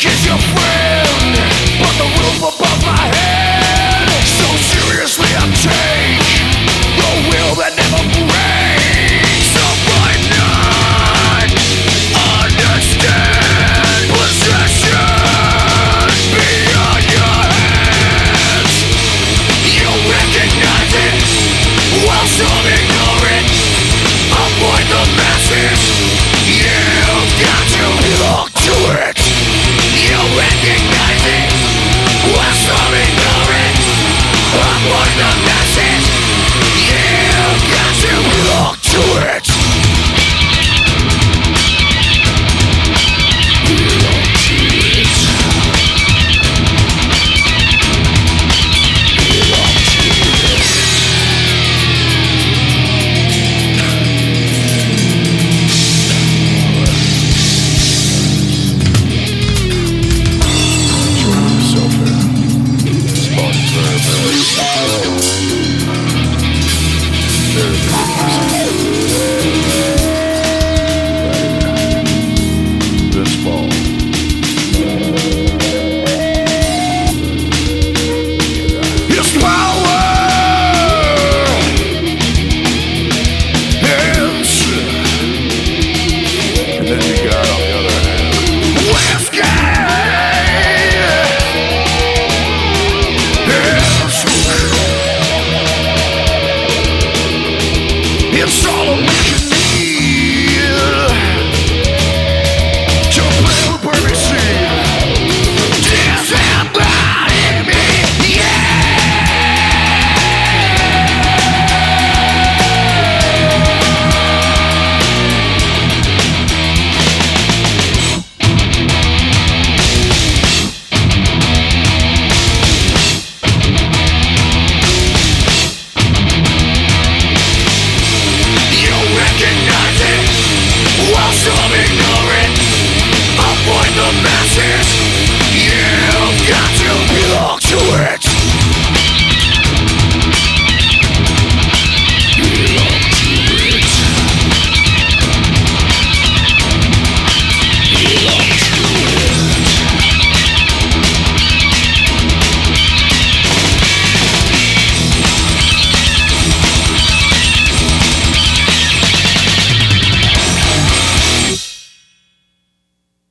is your friend, but the roof above my head. So seriously I take the will that never breaks. So why not understand possession beyond your hands? You recognize it while some ignore it. Avoid the masses, you've got to belong to it. You recognize it while some ignore it. Avoid the masses.